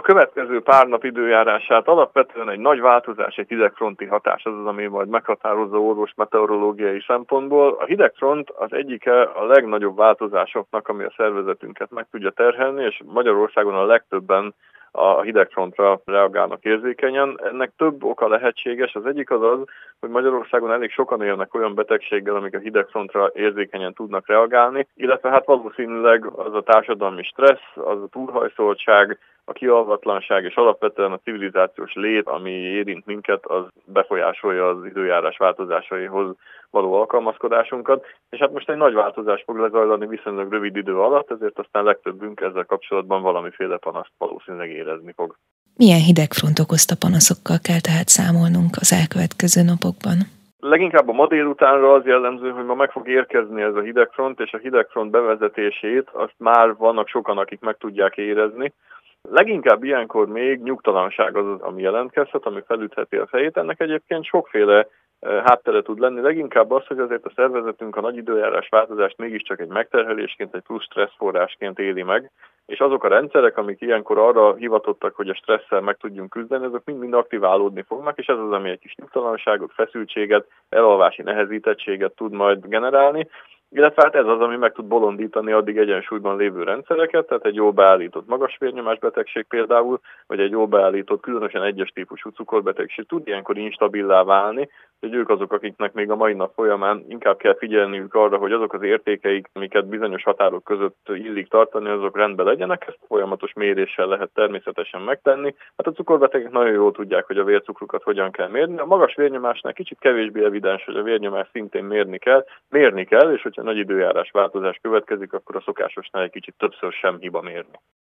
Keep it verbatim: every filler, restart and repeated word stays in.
következő pár nap időjárását alapvetően egy nagy változás, egy hidegfronti hatás az az, ami majd meghatározza orvos meteorológiai szempontból. A hidegfront az egyike a legnagyobb változásoknak, ami a szervezetünket meg tudja terhelni, és Magyarországon a legtöbben a hidegfrontra reagálnak érzékenyen. Ennek több oka lehetséges. Az egyik az az, hogy Magyarországon elég sokan élnek olyan betegséggel, amik a hidegfrontra érzékenyen tudnak reagálni, illetve hát valószínűleg az a társadalmi stressz, az a túlhajszoltság, a kialvatlanság és alapvetően a civilizációs lét, ami érint minket, az befolyásolja az időjárás változásaihoz való alkalmazkodásunkat. És hát most egy nagy változás fog lezajlani viszonylag rövid idő alatt, ezért aztán legtöbbünk ezzel kapcsolatban valamiféle panaszt valószínűleg érezni fog. Milyen hidegfront okozta panaszokkal kell tehát számolnunk az elkövetkező napokban? Leginkább a ma délutánra az jellemző, hogy ma meg fog érkezni ez a hidegfront, és a hidegfront bevezetését azt már vannak sokan, akik meg tudják érezni. Leginkább ilyenkor még nyugtalanság az, ami jelentkezhet, ami felütheti a fejét. Ennek egyébként sokféle háttere tud lenni. Leginkább az, hogy azért a szervezetünk a nagy időjárás változást mégiscsak egy megterhelésként, egy plusz stresszforrásként éli meg, és azok a rendszerek, amik ilyenkor arra hivatottak, hogy a stresszel meg tudjunk küzdeni, azok mind-mind aktiválódni fognak, és ez az, ami egy kis nyugtalanságot, feszültséget, elalvási nehezítettséget tud majd generálni. Illetve hát ez az, ami meg tud bolondítani addig egyensúlyban lévő rendszereket, tehát egy jól beállított magas vérnyomás betegség például, vagy egy jól beállított különösen egyes típusú cukorbetegség tud ilyenkor instabilá válni, hogy ők azok, akiknek még a mai nap folyamán inkább kell figyelniük arra, hogy azok az értékeik, amiket bizonyos határok között illik tartani, azok rendben legyenek, ezt folyamatos méréssel lehet természetesen megtenni. Hát a cukorbetegek nagyon jól tudják, hogy a vércukrukat hogyan kell mérni. A magas vérnyomásnál kicsit kevésbé evidens, hogy a vérnyomást szintén mérni kell, mérni kell, és hogyha nagy időjárás változás következik, akkor a szokásosnál egy kicsit többször sem hiba mérni.